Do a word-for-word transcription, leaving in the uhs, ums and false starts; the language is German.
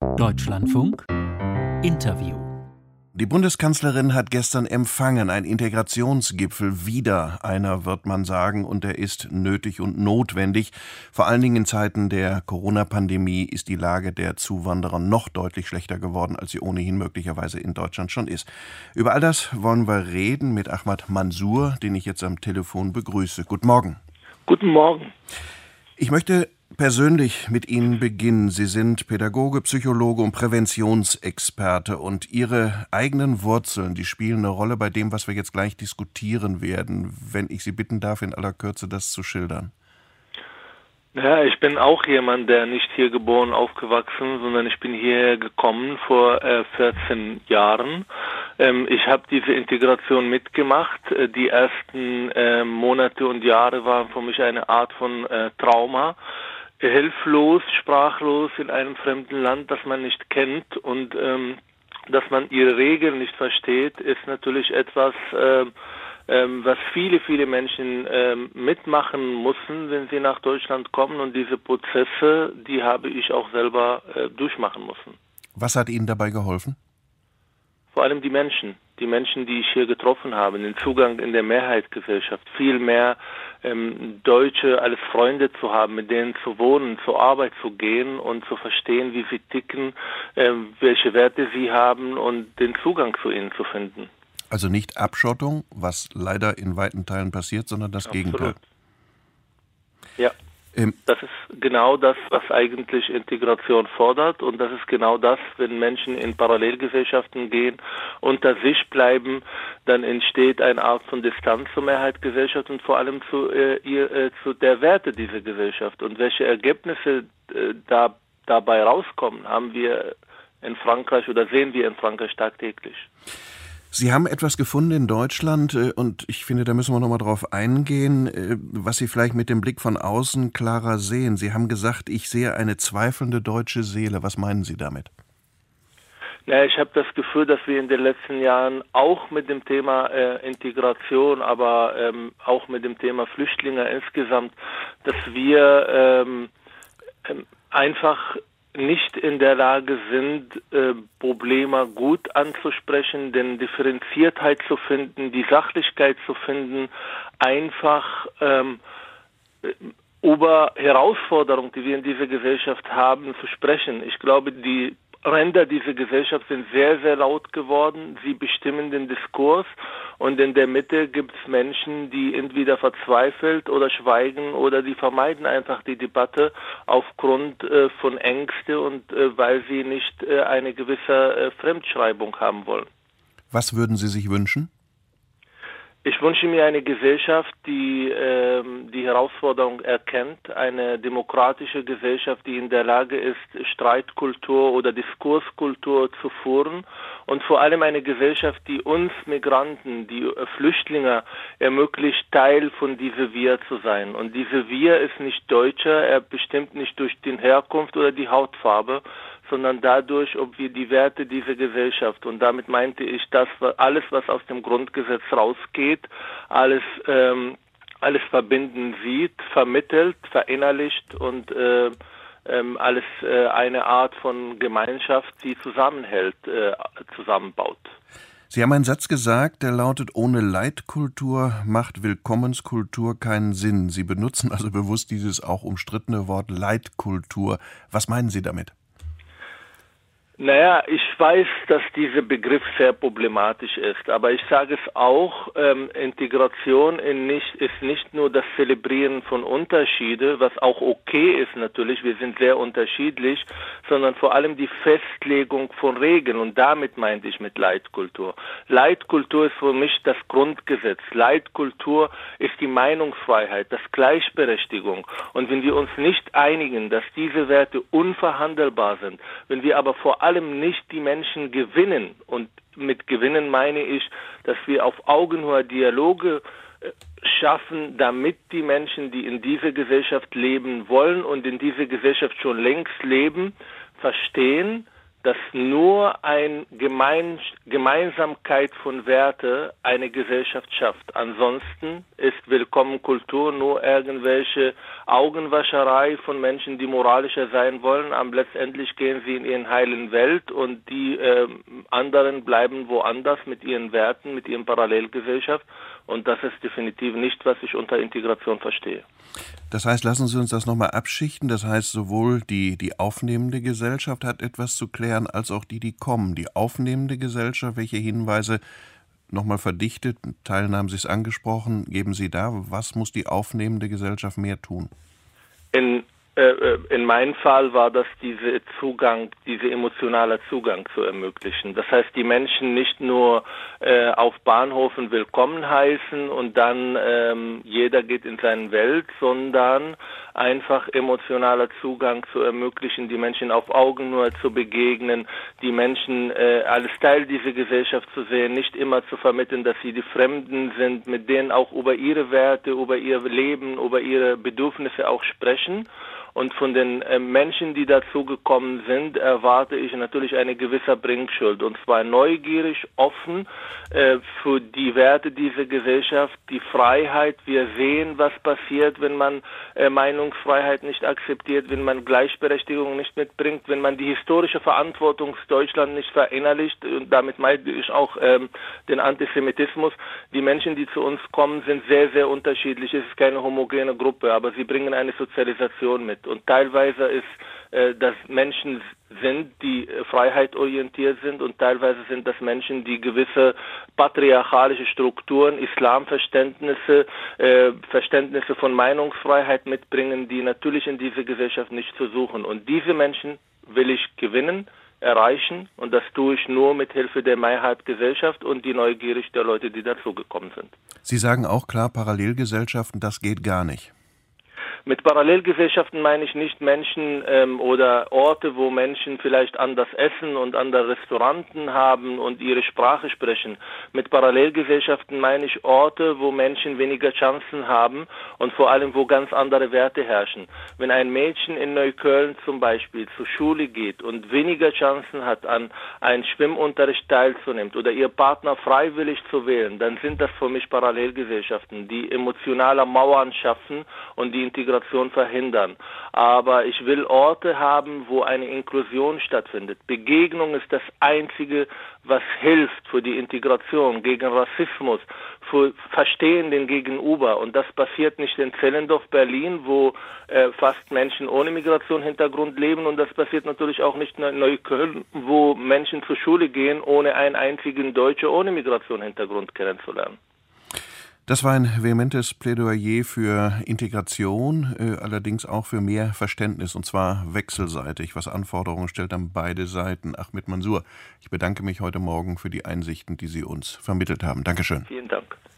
Deutschlandfunk Interview. Die Bundeskanzlerin hat gestern empfangen, ein Integrationsgipfel, wieder einer, wird man sagen, und er ist nötig und notwendig. Vor allen Dingen in Zeiten der Corona-Pandemie ist die Lage der Zuwanderer noch deutlich schlechter geworden, als sie ohnehin möglicherweise in Deutschland schon ist. Über all das wollen wir reden mit Ahmad Mansour, den ich jetzt am Telefon begrüße. Guten Morgen. Guten Morgen. Ich möchte persönlich mit Ihnen beginnen. Sie sind Pädagoge, Psychologe und Präventionsexperte, und Ihre eigenen Wurzeln, die spielen eine Rolle bei dem, was wir jetzt gleich diskutieren werden. Wenn ich Sie bitten darf, in aller Kürze das zu schildern. Ja, ich bin auch jemand, der nicht hier geboren, aufgewachsen, sondern ich bin hierher gekommen vor äh, vierzehn Jahren. Ähm, ich habe diese Integration mitgemacht. Äh, die ersten äh, Monate und Jahre waren für mich eine Art von äh, Trauma. Hilflos, sprachlos in einem fremden Land, das man nicht kennt, und ähm, dass man ihre Regeln nicht versteht, ist natürlich etwas, äh, ähm, was viele, viele Menschen ähm, mitmachen müssen, wenn sie nach Deutschland kommen. Und diese Prozesse, die habe ich auch selber äh, durchmachen müssen. Was hat Ihnen dabei geholfen? Vor allem die Menschen, die Menschen, die ich hier getroffen habe, den Zugang in der Mehrheitsgesellschaft, viel mehr ähm, Deutsche als Freunde zu haben, mit denen zu wohnen, zur Arbeit zu gehen und zu verstehen, wie sie ticken, ähm, welche Werte sie haben und den Zugang zu ihnen zu finden. Also nicht Abschottung, was leider in weiten Teilen passiert, sondern das Absolut. Gegenteil. Ja. Das ist genau das, was eigentlich Integration fordert, und das ist genau das, wenn Menschen in Parallelgesellschaften gehen, unter sich bleiben, dann entsteht eine Art von Distanz zur Mehrheitsgesellschaft und vor allem zu, äh, ihr, äh, zu der Werte dieser Gesellschaft. Und welche Ergebnisse äh, da, dabei rauskommen, haben wir in Frankreich oder sehen wir in Frankreich tagtäglich. Sie haben etwas gefunden in Deutschland, und ich finde, da müssen wir noch mal drauf eingehen, was Sie vielleicht mit dem Blick von außen klarer sehen. Sie haben gesagt, ich sehe eine zweifelnde deutsche Seele. Was meinen Sie damit? Ja, ich habe das Gefühl, dass wir in den letzten Jahren auch mit dem Thema äh, Integration, aber ähm, auch mit dem Thema Flüchtlinge insgesamt, dass wir ähm, ähm, einfach nicht in der Lage sind, äh, Probleme gut anzusprechen, denn Differenziertheit zu finden, die Sachlichkeit zu finden, einfach ähm, über Herausforderungen, die wir in dieser Gesellschaft haben, zu sprechen. Ich glaube, die Ränder dieser Gesellschaft sind sehr, sehr laut geworden. Sie bestimmen den Diskurs, und in der Mitte gibt es Menschen, die entweder verzweifelt oder schweigen oder die vermeiden einfach die Debatte aufgrund äh, von Ängste und äh, weil sie nicht äh, eine gewisse äh, Fremdschreibung haben wollen. Was würden Sie sich wünschen? Ich wünsche mir eine Gesellschaft, die ähm, die Herausforderung erkennt, eine demokratische Gesellschaft, die in der Lage ist, Streitkultur oder Diskurskultur zu führen, und vor allem eine Gesellschaft, die uns Migranten, die Flüchtlinge ermöglicht, Teil von diesem Wir zu sein. Und diese Wir ist nicht Deutscher, er bestimmt nicht durch die Herkunft oder die Hautfarbe, sondern dadurch, ob wir die Werte dieser Gesellschaft, und damit meinte ich, dass alles, was aus dem Grundgesetz rausgeht, alles ähm, alles verbinden sieht, vermittelt, verinnerlicht und äh, ähm, alles äh, eine Art von Gemeinschaft, die zusammenhält, äh, zusammenbaut. Sie haben einen Satz gesagt, der lautet: Ohne Leitkultur macht Willkommenskultur keinen Sinn. Sie benutzen also bewusst dieses auch umstrittene Wort Leitkultur. Was meinen Sie damit? Naja, ich weiß, dass dieser Begriff sehr problematisch ist, aber ich sage es auch, ähm, Integration in nicht, ist nicht nur das Zelebrieren von Unterschiede, was auch okay ist natürlich, wir sind sehr unterschiedlich, sondern vor allem die Festlegung von Regeln, und damit meinte ich mit Leitkultur. Leitkultur ist für mich das Grundgesetz, Leitkultur ist die Meinungsfreiheit, das Gleichberechtigung, und wenn wir uns nicht einigen, dass diese Werte unverhandelbar sind, wenn wir aber vor allem nicht die Menschen gewinnen, und mit gewinnen meine ich, dass wir auf Augenhöhe Dialoge schaffen, damit die Menschen, die in dieser Gesellschaft leben wollen und in dieser Gesellschaft schon längst leben, verstehen, dass nur eine Gemein Gemeinsamkeit von Werte eine Gesellschaft schafft. Ansonsten ist Willkommenkultur nur irgendwelche Augenwascherei von Menschen, die moralischer sein wollen. Aber letztendlich gehen sie in ihren heilen Welt und die äh, anderen bleiben woanders mit ihren Werten, mit ihren Parallelgesellschaft. Und das ist definitiv nicht, was ich unter Integration verstehe. Das heißt, lassen Sie uns das nochmal abschichten. Das heißt, sowohl die, die aufnehmende Gesellschaft hat etwas zu klären, als auch die, die kommen. Die aufnehmende Gesellschaft, welche Hinweise, nochmal verdichtet, Teilen haben Sie es angesprochen, geben Sie da, was muss die aufnehmende Gesellschaft mehr tun? In In meinem Fall war das dieser Zugang, dieser emotionale Zugang zu ermöglichen. Das heißt, die Menschen nicht nur äh, auf Bahnhöfen willkommen heißen und dann ähm, jeder geht in seine Welt, sondern einfach emotionaler Zugang zu ermöglichen, die Menschen auf Augenhöhe zu begegnen, die Menschen äh, als Teil dieser Gesellschaft zu sehen, nicht immer zu vermitteln, dass sie die Fremden sind, mit denen auch über ihre Werte, über ihr Leben, über ihre Bedürfnisse auch sprechen. Und von den äh, Menschen, die dazugekommen sind, erwarte ich natürlich eine gewisse Bringschuld. Und zwar neugierig, offen äh, für die Werte dieser Gesellschaft, die Freiheit. Wir sehen, was passiert, wenn man äh, Meinungsfreiheit nicht akzeptiert, wenn man Gleichberechtigung nicht mitbringt, wenn man die historische Verantwortung Deutschland nicht verinnerlicht. Und damit meine ich auch ähm, den Antisemitismus. Die Menschen, die zu uns kommen, sind sehr, sehr unterschiedlich. Es ist keine homogene Gruppe, aber sie bringen eine Sozialisation mit. Und teilweise ist, äh, dass Menschen sind, die äh, freiheitsorientiert sind, und teilweise sind das Menschen, die gewisse patriarchalische Strukturen, Islamverständnisse, äh, Verständnisse von Meinungsfreiheit mitbringen, die natürlich in dieser Gesellschaft nicht zu suchen. Und diese Menschen will ich gewinnen, erreichen, und das tue ich nur mit Hilfe der Mehrheitsgesellschaft und die Neugierig der Leute, die dazugekommen sind. Sie sagen auch klar, Parallelgesellschaften, das geht gar nicht. Mit Parallelgesellschaften meine ich nicht Menschen ähm, oder Orte, wo Menschen vielleicht anders essen und andere Restauranten haben und ihre Sprache sprechen. Mit Parallelgesellschaften meine ich Orte, wo Menschen weniger Chancen haben und vor allem, wo ganz andere Werte herrschen. Wenn ein Mädchen in Neukölln zum Beispiel zur Schule geht und weniger Chancen hat, an einen Schwimmunterricht teilzunehmen oder ihr Partner freiwillig zu wählen, dann sind das für mich Parallelgesellschaften, die emotionale Mauern schaffen und die Integration verhindern. Aber ich will Orte haben, wo eine Inklusion stattfindet. Begegnung ist das Einzige, was hilft für die Integration, gegen Rassismus, für Verstehen den Gegenüber. Und das passiert nicht in Zehlendorf, Berlin, wo äh, fast Menschen ohne Migrationshintergrund leben. Und das passiert natürlich auch nicht in Neukölln, wo Menschen zur Schule gehen, ohne einen einzigen Deutscher ohne Migrationshintergrund kennenzulernen. Das war ein vehementes Plädoyer für Integration, äh, allerdings auch für mehr Verständnis, und zwar wechselseitig, was Anforderungen stellt an beide Seiten. Ahmed Mansour, ich bedanke mich heute Morgen für die Einsichten, die Sie uns vermittelt haben. Dankeschön. Vielen Dank.